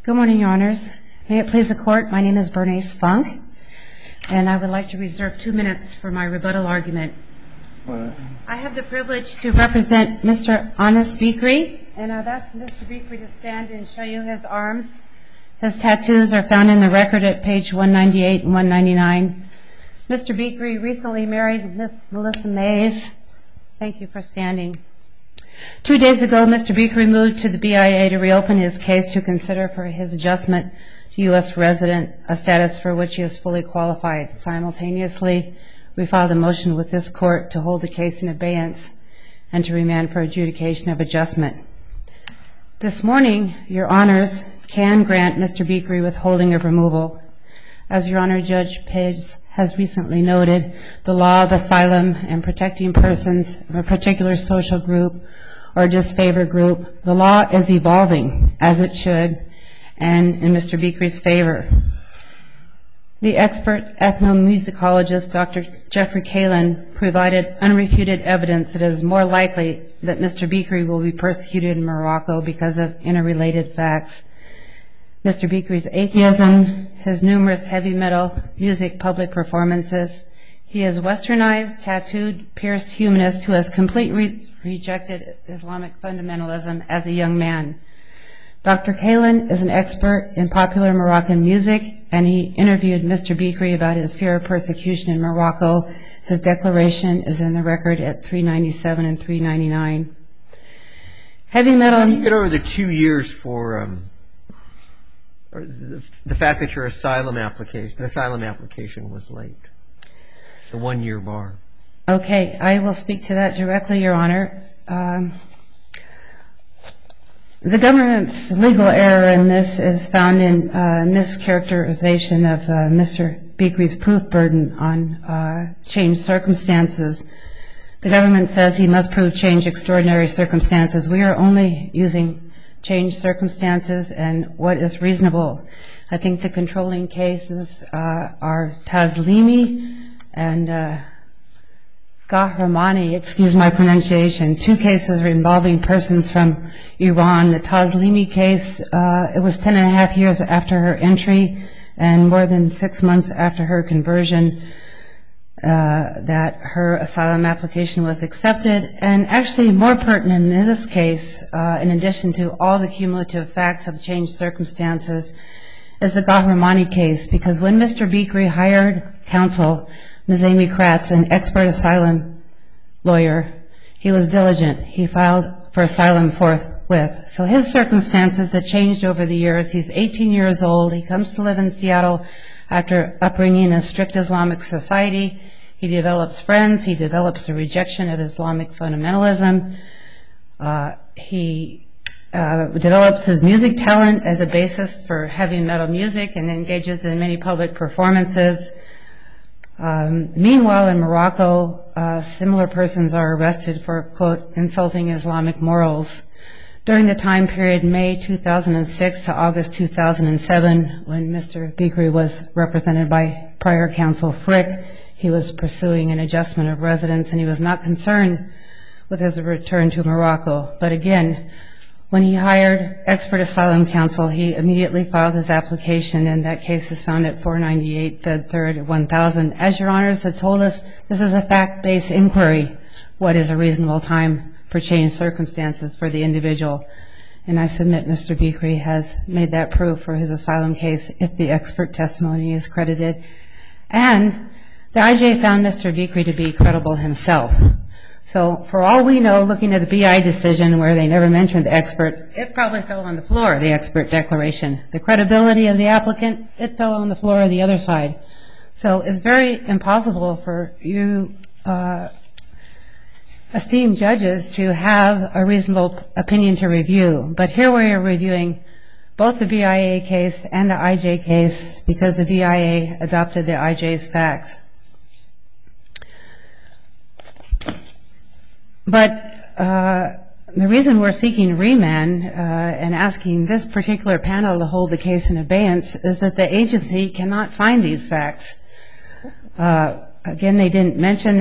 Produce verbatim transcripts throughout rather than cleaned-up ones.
Good morning, Your Honors. May it please the Court, my name is Bernice Funk, and I would like to reserve two minutes for my rebuttal argument. Right. I have the privilege to represent Mister Anas Bikri, and I've asked Mister Bikri to stand and show you his arms. His tattoos are found in the record at page one ninety-eight and one ninety-nine. Mister Bikri recently married Miss Melissa Mays. Thank you for standing. Two days ago, Mister Bikri moved to the B I A to reopen his case to consider for his adjustment to U S resident, a status for which he is fully qualified. Simultaneously, we filed a motion with this court to hold the case in abeyance and to remand for adjudication of adjustment. This morning, Your Honors can grant Mister Bikri withholding of removal. As Your Honor, Judge Page has recently noted, the law of asylum and protecting persons of a particular social group or disfavored group, the law is evolving, as it should, and in Mister Bikri's favor. The expert ethnomusicologist, Doctor Jeffrey Kalin, provided unrefuted evidence that it is more likely that Mister Bikri will be persecuted in Morocco because of interrelated facts. Mister Bikri's atheism, his numerous heavy metal music public performances. He is westernized, tattooed, pierced humanist who has completely rejected Islamic fundamentalism as a young man. Doctor Kalin is an expert in popular Moroccan music, and he interviewed Mister Bikri about his fear of persecution in Morocco. His declaration is in the record at three ninety-seven and three ninety-nine. Heavy metal... How do you get over the two years for um, or the, the fact that your asylum application, the asylum application was late? The one-year bar. Okay, I will speak to that directly, Your Honor. Um, the government's legal error in this is found in uh, mischaracterization of uh, Mister Bikri's proof burden on uh, changed circumstances. The government says he must prove changed extraordinary circumstances. We are only using changed circumstances and what is reasonable. I think the controlling cases uh, are Taslimi and uh, Gahramani, excuse my pronunciation, two cases involving persons from Iran. The Taslimi case, uh, it was ten and a half years after her entry and more than six months after her conversion uh, that her asylum application was accepted. And actually more pertinent in this case, uh, in addition to all the cumulative facts of changed circumstances, is the Gahramani case, because when Mister Bikri hired counsel, Miz Amy Kratz, an expert asylum lawyer, he was diligent. He filed for asylum forthwith. So his circumstances had changed over the years. He's eighteen years old. He comes to live in Seattle after upbringing in a strict Islamic society. He develops friends. He develops a rejection of Islamic fundamentalism. Uh, he uh, develops his music talent as a basis for heavy metal music and engages in many public performances. Um, meanwhile, in Morocco, uh, similar persons are arrested for, quote, insulting Islamic morals. During the time period May two thousand six to August two thousand seven, when Mister Bikri was represented by prior counsel Frick, he was pursuing an adjustment of residence, and he was not concerned with his return to Morocco. But again, when he hired expert asylum counsel, he immediately filed his application, and that case is found at four ninety-eight, Fed third, one thousand. As Your Honors have told us, this is a fact-based inquiry. What is a reasonable time for changed circumstances for the individual? And I submit Mister Bikri has made that proof for his asylum case if the expert testimony is credited. And the I J found Mister Bikri to be credible himself. So for all we know, looking at the B I decision where they never mentioned the expert, it probably fell on the floor, the expert declaration. The credibility of the applicant, it fell on the floor of the other side. So it's very impossible for you uh, esteemed judges to have a reasonable opinion to review. But here we are reviewing both the B I A case and the I J case because the B I A adopted the I J's facts. But uh, the reason we're seeking remand uh, and asking this particular panel to hold the case in abeyance is that the agency cannot find these facts. Uh, again, they didn't mention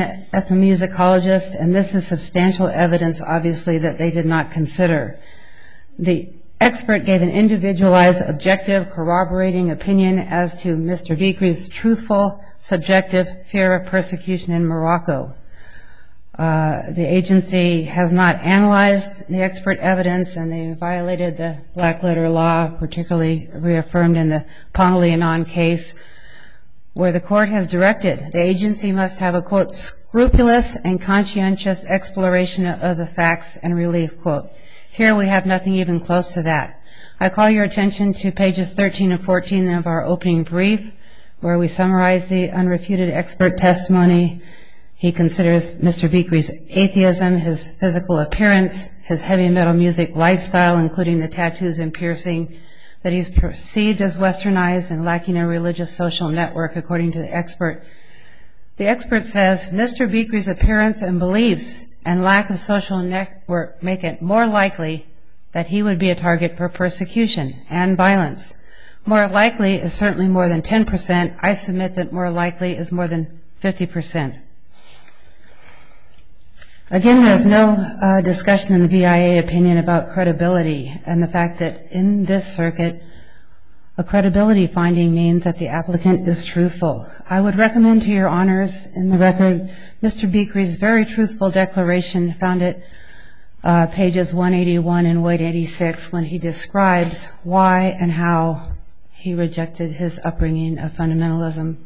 ethnomusicologists, and this is substantial evidence, obviously, that they did not consider. The expert gave an individualized, objective, corroborating opinion as to Mister Bikri's truthful, subjective fear of persecution in Morocco. Uh, the agency has not analyzed the expert evidence, and they violated the black letter law, particularly reaffirmed in the Pongli Anand case, where the court has directed the agency must have a, quote, scrupulous and conscientious exploration of the facts and relief, quote. Here we have nothing even close to that. I call your attention to pages thirteen and fourteen of our opening brief, where we summarize the unrefuted expert testimony. He considers Mister Bikri's atheism, his physical appearance, his heavy metal music lifestyle, including the tattoos and piercing, that he's perceived as westernized and lacking a religious social network, according to the expert. The expert says Mister Bikri's appearance and beliefs and lack of social network make it more likely that he would be a target for persecution and violence. More likely is certainly more than ten percent. I submit that more likely is more than fifty percent. Again, there's no uh, discussion in the B I A opinion about credibility, and the fact that in this circuit, a credibility finding means that the applicant is truthful. I would recommend to your honors in the record Mister Bikri's very truthful declaration found at uh, pages one eighty-one and one eighty-six, when he describes why and how he rejected his upbringing of fundamentalism.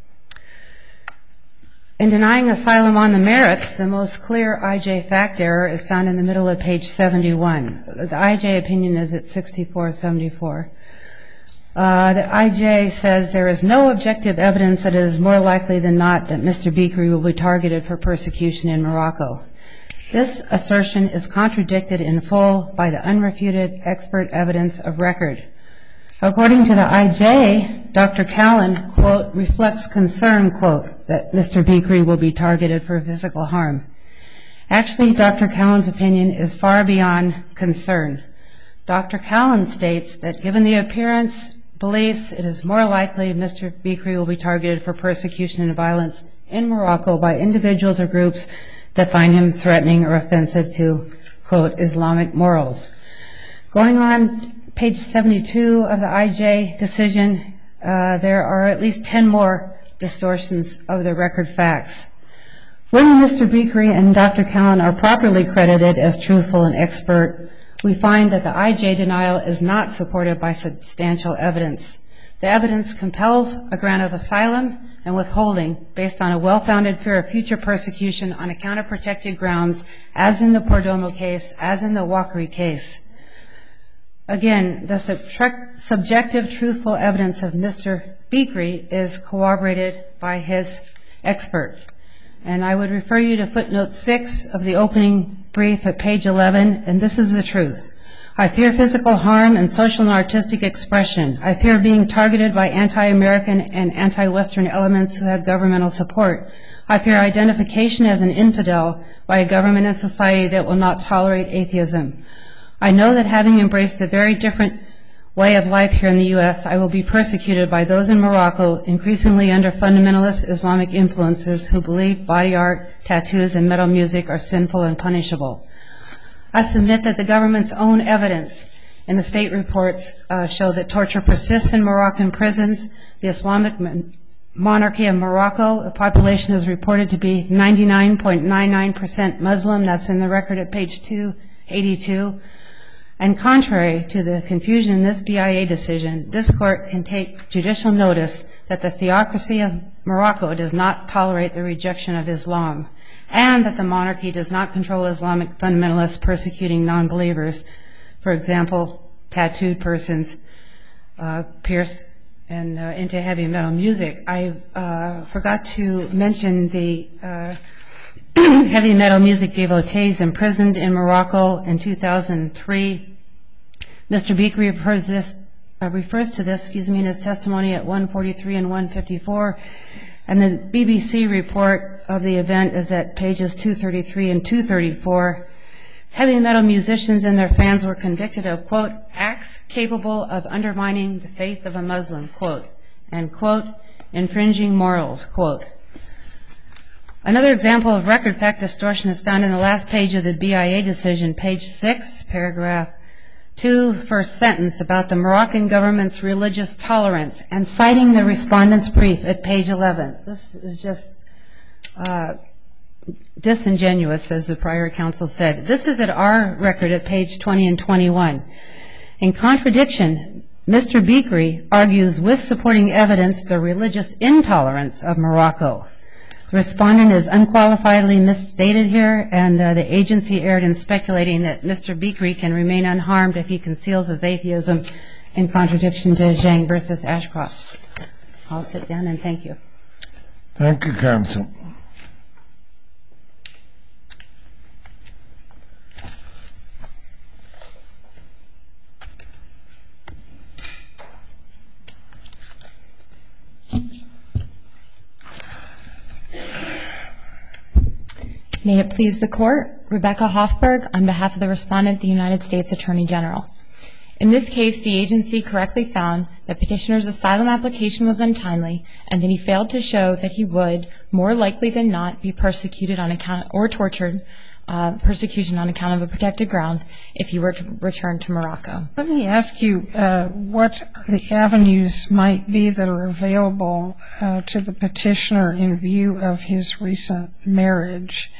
In denying asylum on the merits, the most clear I J fact error is found in the middle of page seventy-one. The I J opinion is at sixty-four seventy-four. Uh, the I J says there is no objective evidence that it is more likely than not that Mister Bikri will be targeted for persecution in Morocco. This assertion is contradicted in full by the unrefuted expert evidence of record. According to the I J, Doctor Callan, quote, reflects concern, quote, that Mister Bikri will be targeted for physical harm. Actually, Doctor Callan's opinion is far beyond concern. Doctor Callan states that given the appearance, beliefs, it is more likely Mister Bikri will be targeted for persecution and violence in Morocco by individuals or groups that find him threatening or offensive to, quote, Islamic morals. Going on page seventy-two of the I J decision, uh, there are at least ten more distortions of the record facts. When Mister Bikri and Doctor Callan are properly credited as truthful and expert, we find that the I J denial is not supported by substantial evidence. The evidence compels a grant of asylum and withholding based on a well-founded fear of future persecution on account of protected grounds, as in the Pordomo case, as in the Wakari case. Again, the sub- subjective, truthful evidence of Mister Bikri is corroborated by his expert. And I would refer you to footnote six of the opening brief at page eleven, and this is the truth. I fear physical harm and social and artistic expression. I fear being targeted by anti-American and anti-Western elements who have governmental support. I fear identification as an infidel by a government and society that will not tolerate atheism. I know that having embraced a very different way of life here in the U S, I will be persecuted by those in Morocco, increasingly under fundamentalist Islamic influences, who believe body art, tattoos, and metal music are sinful and punishable. I submit that the government's own evidence in the state reports uh, show that torture persists in Moroccan prisons. The Islamic monarchy of Morocco, the population is reported to be ninety-nine point nine nine percent Muslim. That's in the record at page two eighty-two. And contrary to the confusion in this B I A decision, this court can take judicial notice that the theocracy of Morocco does not tolerate the rejection of Islam, and that the monarchy does not control Islamic fundamentalists persecuting non-believers. For example, tattooed persons, uh, pierced and uh, into heavy metal music. I uh, forgot to mention the uh, heavy metal music devotees imprisoned in Morocco in two thousand three. Mister Bikri refers, this, uh, refers to this excuse me, in his testimony at one forty-three and one fifty-four, and the B B C report of the event is at pages two thirty-three and two thirty-four. Heavy metal musicians and their fans were convicted of, quote, acts capable of undermining the faith of a Muslim, quote, and, quote, infringing morals, quote. Another example of record fact distortion is found in the last page of the B I A decision, page six, paragraph two first sentence about the Moroccan government's religious tolerance and citing the respondent's brief at page eleven. This is just uh, disingenuous, as the prior counsel said. This is at our record at page twenty and twenty-one. In contradiction, Mister Beekry argues with supporting evidence the religious intolerance of Morocco. The respondent is unqualifiedly misstated here, and uh, the agency erred in speculating that Mister Beekry can remain unharmed if he conceals his atheism in contradiction to Zhang versus Ashcroft. I'll sit down and thank you. Thank you, counsel. May it please the Court, Rebecca Hoffberg on behalf of the respondent, the United States Attorney General. In this case, the agency correctly found that petitioner's asylum application was untimely and that he failed to show that he would, more likely than not, be persecuted on account or tortured, uh, persecution on account of a protected ground if he were to return to Morocco. Let me ask you uh, what the avenues might be that are available uh, to the petitioner in view of his recent marriage.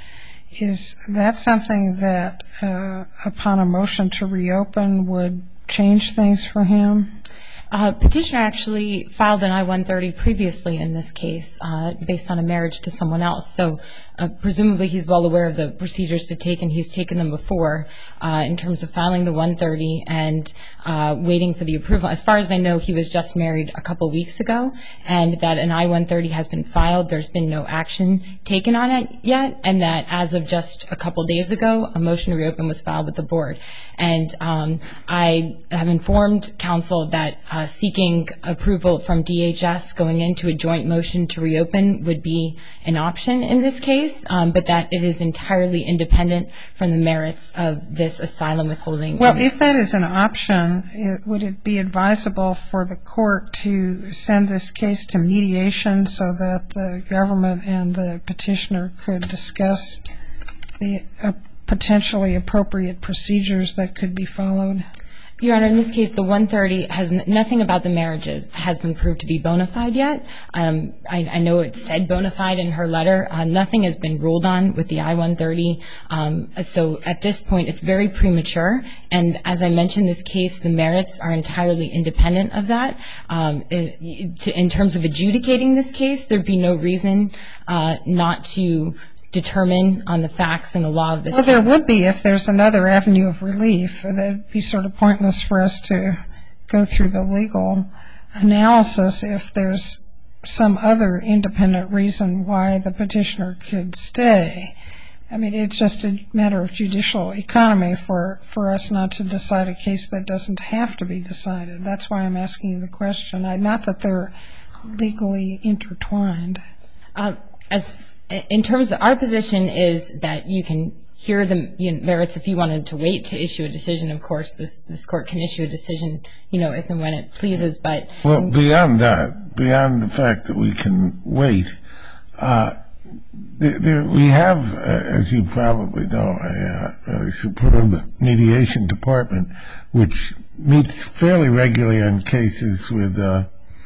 Is that something that, uh, upon a motion to reopen, would change things for him? Uh, petitioner actually filed an I one thirty previously in this case uh, based on a marriage to someone else. So uh, presumably he's well aware of the procedures to take, and he's taken them before uh, in terms of filing the one thirty and uh, waiting for the approval. As far as I know, he was just married a couple weeks ago, and that an I one thirty has been filed. There's been no action taken on it yet, and that as of just a couple days ago, a motion to reopen was filed with the board. And um, I have informed counsel that uh, seeking approval from D H S going into a joint motion to reopen would be an option in this case, um, but that it is entirely independent from the merits of this asylum withholding. Well, if that is an option, it, would it be advisable for the court to send this case to mediation so that the government and the petitioner could discuss the uh, potentially appropriate procedures that could be followed? Your Honor, in this case, the one thirty has n- nothing about the marriages has been proved to be bona fide yet. Um, I, I know it said bona fide in her letter. Uh, nothing has been ruled on with the I one thirty. Um, so at this point, it's very premature. And as I mentioned, this case, the merits are entirely independent of that. Um, it, to, in terms of adjudicating this case, there'd be no reason uh, not to determine on the facts and the law of this well, case. Well, there would be if there's another avenue of relief. That would be sort of pointless for us to go through the legal analysis if there's some other independent reason why the petitioner could stay. I mean, it's just a matter of judicial economy for, for us not to decide a case that doesn't have to be decided. That's why I'm asking you the question. I, not that they're legally intertwined. Uh, as In terms of our position is that you can hear the you know, merits if you wanted to wait to issue a decision. Of course, this this court can issue a decision, you know, if and when it pleases. But well, beyond that, beyond the fact that we can wait, uh, there, there, we have, uh, as you probably know, a, a superb mediation department which meets fairly regularly on cases with, uh,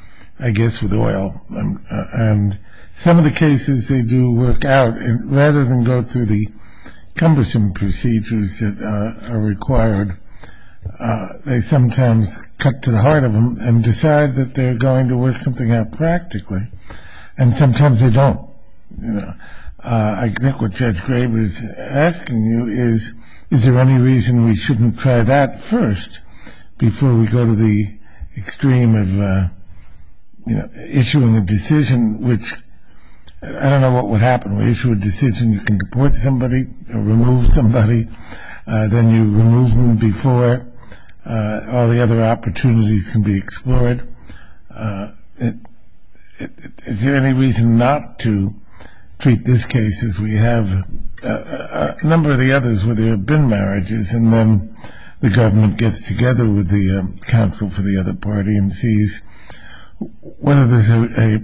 I guess, with oil and. Uh, and Some of the cases they do work out, and rather than go through the cumbersome procedures that uh, are required, uh, they sometimes cut to the heart of them and decide that they're going to work something out practically, and sometimes they don't. You know, uh, I think what Judge Graber is asking you is, is there any reason we shouldn't try that first before we go to the extreme of, uh, you know, issuing a decision which I don't know what would happen. We issue a decision, you can deport somebody or remove somebody, uh, then you remove them before uh, all the other opportunities can be explored. Uh, it, it, is there any reason not to treat this case as we have a, a number of the others where there have been marriages, and then the government gets together with the um, counsel for the other party and sees whether there's a, a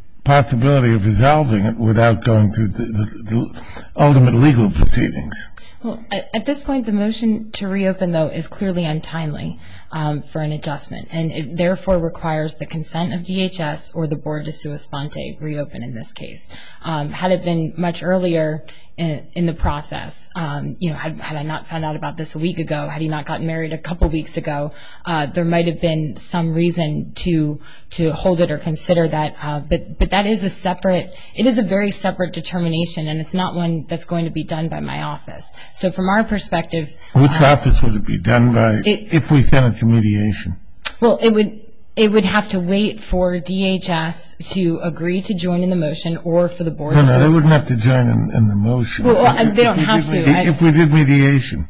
possibility of resolving it without going through the, the, the ultimate legal proceedings? Well, at, at this point, the motion to reopen, though, is clearly untimely um, for an adjustment, and it therefore requires the consent of D H S or the board to sua sponte reopen in this case. Um, had it been much earlier in, in the process, um, you know, had, had I not found out about this a week ago, had he not gotten married a couple weeks ago, uh, there might have been some reason to to hold it or consider that. Uh, but but that is a separate, it is a very separate determination, and it's not one that's going to be done by my office. So from our perspective, Which uh, office would it be done by it, if we send it to mediation? Well, it would it would have to wait for D H S to agree to join in the motion, or for the board. No, to no, they wouldn't have to join in, in the motion. Well, well, If- they don't if we have did to. medi- I- If we did mediation,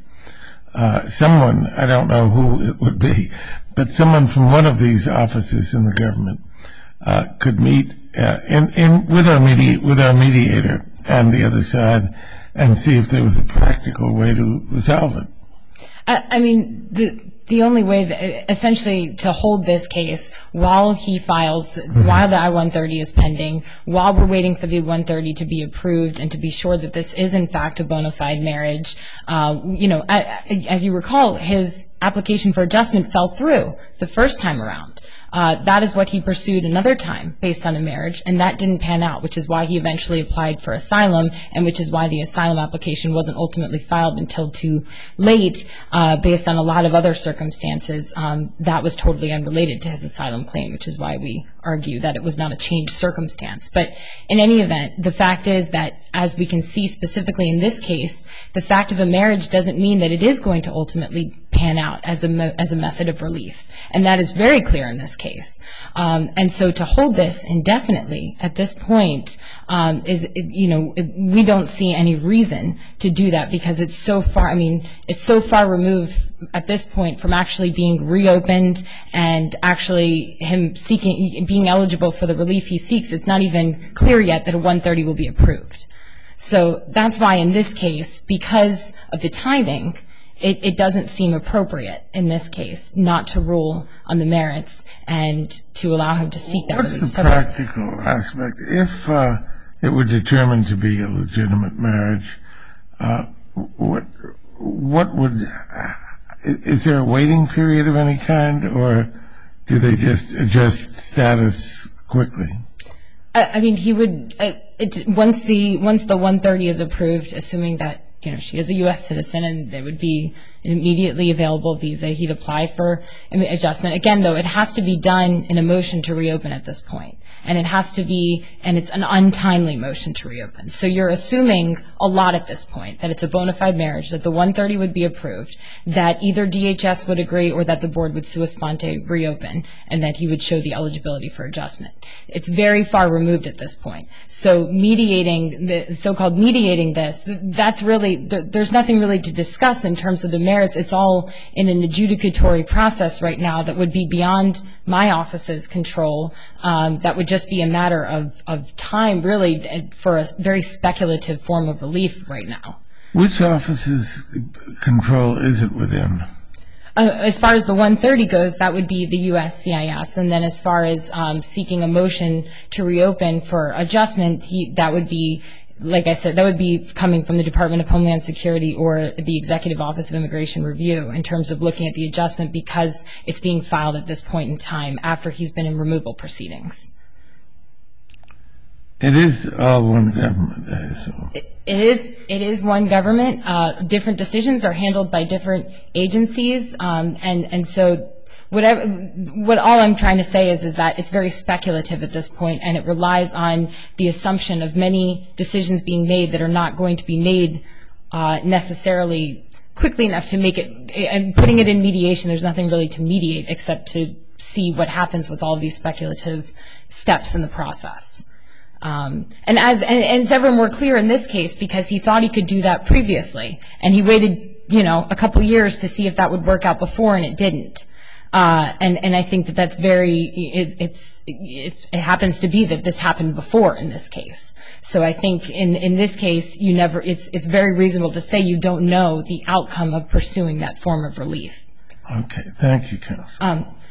uh, someone, I don't know who it would be, but someone from one of these offices in the government uh, could meet uh, in, in with our medi- with our mediator on the other side and see if there was a practical way to resolve it. I, I mean, the the only way, that, essentially, to hold this case while he files, Mm-hmm. while the I one thirty is pending, while we're waiting for the one thirty to be approved and to be sure that this is in fact a bona fide marriage. Uh, you know, a- as you recall, his application for adjustment fell through the first time around. Uh, that is what he pursued another time based on a marriage, and that didn't pan out, which is why he eventually applied for asylum, and which is why the asylum application wasn't ultimately filed until too late, uh, based on a lot of other circumstances. Um, that was totally unrelated to his asylum claim, which is why we argue that it was not a changed circumstance. But in any event, the fact is that, as we can see specifically in this case, the fact of a marriage doesn't mean that it is going to ultimately pan out as a me- as a method of relief, and that is very clear in this case. Um, and so to hold this indefinitely at this point um, is, you know, we don't see any reason to do that, because it's so far, I mean, it's so far removed at this point from actually being reopened and actually him seeking, being eligible for the relief he seeks. It's not even clear yet that a one thirty will be approved. So that's why in this case, because of the timing, It, it doesn't seem appropriate in this case not to rule on the merits and to allow him to seek that What's relief. the So- practical aspect? If uh, it were determined to be a legitimate marriage, uh, what what would is there a waiting period of any kind, or do they just adjust status quickly? I, I mean, he would uh, it, once the once the one thirty is approved, assuming that, you know, she is a U S citizen and there would be an immediately available visa, he'd apply for adjustment. Again, though, it has to be done in a motion to reopen at this point. And it has to be, and it's an untimely motion to reopen. So you're assuming a lot at this point, that it's a bona fide marriage, that the one thirty would be approved, that either D H S would agree or that the board would sua sponte reopen, and that he would show the eligibility for adjustment. It's very far removed at this point. So mediating, the so-called mediating this, that's really, there, there's nothing really to discuss in terms of the merits. It's all in an adjudicatory process right now that would be beyond my office's control. Um, that would just be a matter of, of time, really, for a very speculative form of relief right now. Which office's control is it within? Uh, as far as the one thirty goes, that would be the U S C I S. And then as far as um, seeking a motion to reopen for adjustment, he, that would be, like I said, that would be coming from the Department of Homeland Security or the Executive Office of Immigration Review in terms of looking at the adjustment, because it's being filed at this point in time after he's been in removal proceedings. It is all one government, I assume. It is, it is one government. Uh, different decisions are handled by different agencies, um, and, and so whatever, what all I'm trying to say is, is that it's very speculative at this point, and it relies on the assumption of many decisions being made that are not going to be made uh, necessarily quickly enough to make it, and putting it in mediation, there's nothing really to mediate except to see what happens with all of these speculative steps in the process. Um, and as and, and it's ever more clear in this case, because he thought he could do that previously, and he waited, you know, a couple years to see if that would work out before, and it didn't. Uh, and and I think that that's very it, it's it, it happens to be that this happened before in this case. So I think in in this case, you never it's it's very reasonable to say you don't know the outcome of pursuing that form of relief. Okay, thank you, Counsel. Um,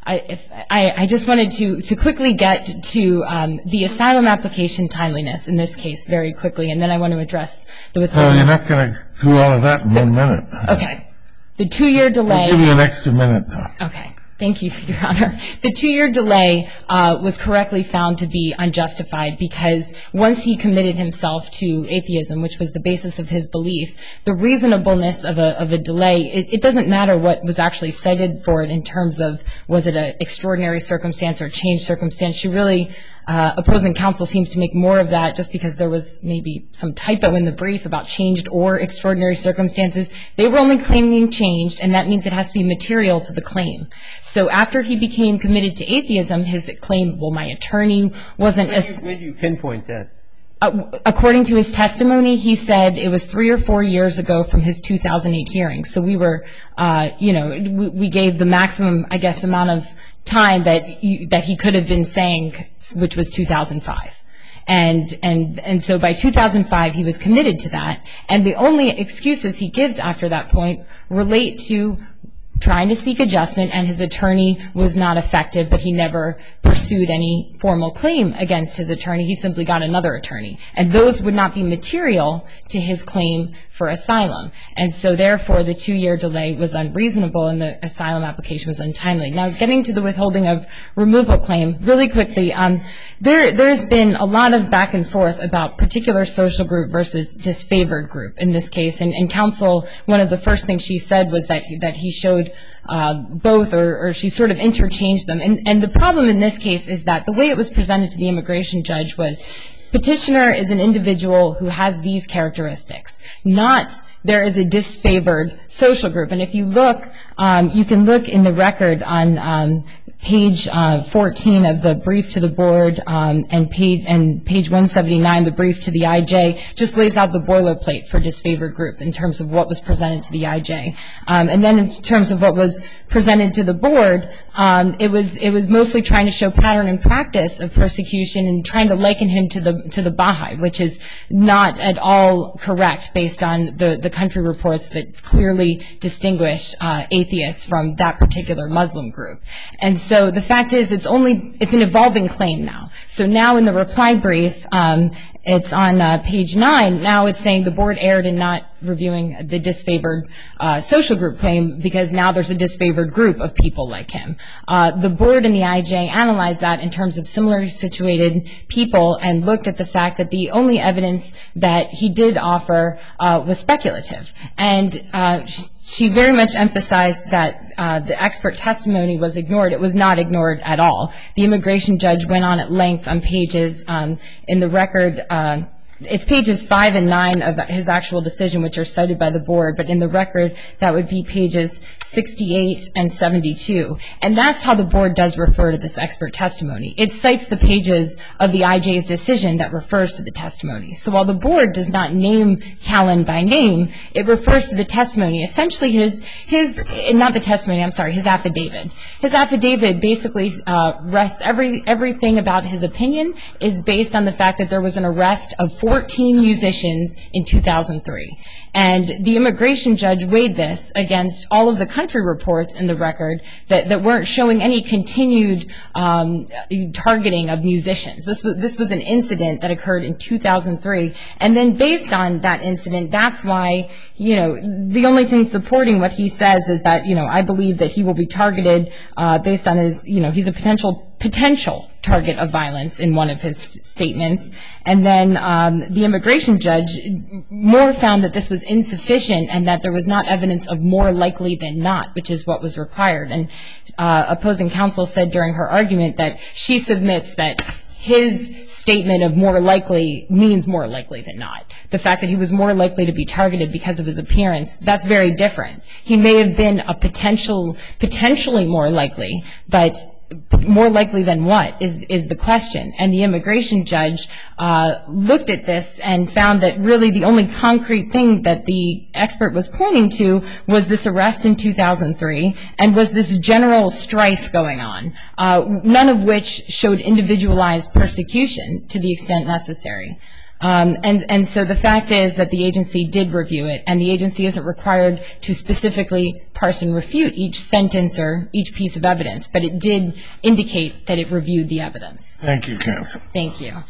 I, if, I, I just wanted to, to quickly get to um, the asylum application timeliness in this case very quickly, and then I want to address the withholding. Well, you're not going to do all of that in one minute. Okay. The two-year delay. I'll give you an extra minute, though. Okay. Thank you, Your Honor. The two-year delay uh, was correctly found to be unjustified because once he committed himself to atheism, which was the basis of his belief, the reasonableness of a, of a delay, it, it doesn't matter what was actually cited for it in terms of was it an extraordinary circumstance or a changed circumstance. She really, uh, opposing counsel seems to make more of that just because there was maybe some typo in the brief about changed or extraordinary circumstances. They were only claiming changed, and that means it has to be material to the claim. So after he became committed to atheism, his claim, well, my attorney wasn't... When do you, when do you pinpoint that? Uh, according to his testimony, he said it was three or four years ago from his two thousand eight hearing. So we were, uh, you know, we, we gave the maximum, I guess, amount of time that you, that he could have been saying, which was two thousand five. And, and, and so by two thousand five, he was committed to that. And the only excuses he gives after that point relate to trying to seek adjustment, and his attorney was not effective, but he never pursued any formal claim against his attorney. He simply got another attorney. And those would not be material to his claim for asylum. And so therefore, the two-year delay was unreasonable and the asylum application was untimely. Now, getting to the withholding of removal claim, really quickly, um, there, there's been a lot of back and forth about particular social group versus disfavored group in this case. And, and counsel, one of the first things she said was that he, that he showed uh, both, or, or she sort of interchanged them. And, and the problem in this case is that the way it was presented to the immigration judge was petitioner is an individual who has these characteristics, not there is a disfavored social group. And if you look, um, you can look in the record on um, page uh, fourteen of the brief to the board um, and page and page one seventy-nine, the brief to the I J, just lays out the boilerplate for disfavored group in terms of what was presented to the I J. Um, and then in terms of what was presented to the board, um, it was it was mostly trying to show pattern and practice of persecution and trying to liken him to the to the Baha'i, which is not at all correct based on the, the country reports that clearly distinguish uh, atheists from that particular Muslim group. And so the fact is it's only, it's an evolving claim now. So now in the reply brief, um, it's on uh, page nine. Now it's saying the board erred in not reviewing the disfavored uh, social group claim because now there's a disfavored group of people like him. Uh, the board and the I J analyzed that in terms of similarly situated people and looked at the fact that the only evidence that he did offer uh, was speculative. And uh, she very much emphasized that uh, the expert testimony was ignored. It was not ignored at all. The immigration judge went on at length on pages um, in the record. Uh, It's pages five and nine of his actual decision, which are cited by the board, but in the record, that would be pages sixty-eight and seventy-two. And that's how the board does refer to this expert testimony. It cites the pages of the I J's decision that refers to the testimony. So while the board does not name Callan by name, it refers to the testimony. Essentially his, his, not the testimony, I'm sorry, his affidavit. His affidavit basically uh, rests, every, everything about his opinion is based on the fact that there was an arrest of fourteen musicians in two thousand three. And the immigration judge weighed this against all of the country reports in the record that, that weren't showing any continued um, targeting of musicians. This was, this was an incident that occurred in two thousand three. And then based on that incident, that's why, you know, the only thing supporting what he says is that, you know, I believe that he will be targeted uh, based on his, you know, he's a potential potential target of violence in one of his statements. And then um, the immigration judge more found that this was insufficient and that there was not evidence of more likely than not, which is what was required. And uh, opposing counsel said during her argument that she submits that his statement of more likely means more likely than not. The fact that he was more likely to be targeted because of his appearance, that's very different. He may have been a potential, potentially more likely, but more likely than what is is the question. And the immigration judge uh, looked at this and found that really the only concrete thing that the expert was pointing to was this arrest in two thousand three and was this general strife going on, uh, none of which showed individualized persecution to the extent necessary. Um, and, and so the fact is that the agency did review it, and the agency isn't required to specifically parse and refute each sentence or each piece of evidence, but it did indicate that it reviewed the evidence. Thank you, counsel. Thank you.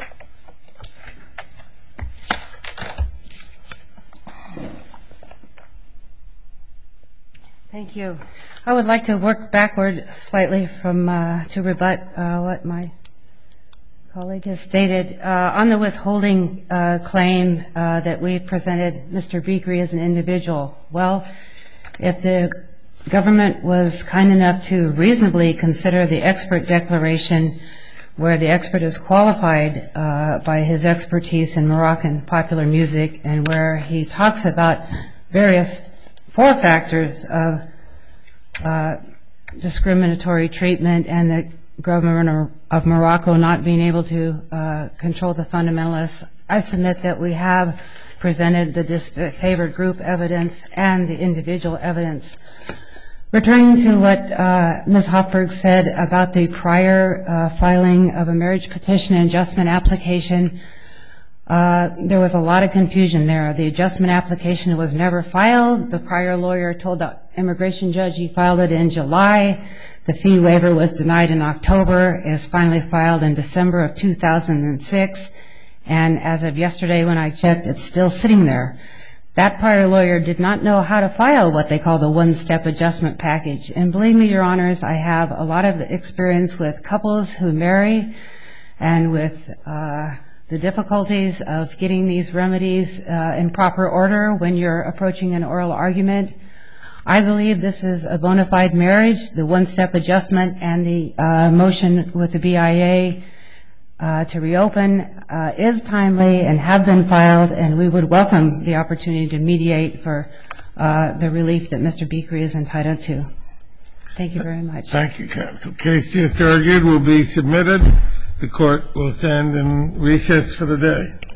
Thank you. I would like to work backward slightly from uh, to rebut uh, what my colleague has stated. Uh, on the withholding uh, claim uh, that we presented Mister Beakery as an individual, well, if the government was kind enough to reasonably consider the expert declaration where the expert is qualified uh, by his expertise in Moroccan popular music and where he talks about various four factors of uh, discriminatory treatment and the government of Morocco not being able to uh, control the fundamentalists, I submit that we have presented the disfavored group evidence and the individual evidence. Returning to what uh, Miz Hoffberg said about the prior uh, filing of a marriage petition and adjustment application, uh, there was a lot of confusion there. The adjustment application was never filed. The prior lawyer told the immigration judge he filed it in July. The fee waiver was denied in October. It was finally filed in December of two thousand six. And as of yesterday when I checked, it's still sitting there. That prior lawyer did not know how to file what they call the one-step adjustment package. And believe me, Your Honors, I have a lot of experience with couples who marry and with uh, the difficulties of getting these remedies uh, in proper order when you're approaching an oral argument. I believe this is a bona fide marriage. The one-step adjustment and the uh, motion with the B I A Uh, to reopen uh, is timely and have been filed, and we would welcome the opportunity to mediate for uh, the relief that Mister Beakery is entitled to. Thank you very much. Thank you, counsel. Case just argued will be submitted. The court will stand in recess for the day.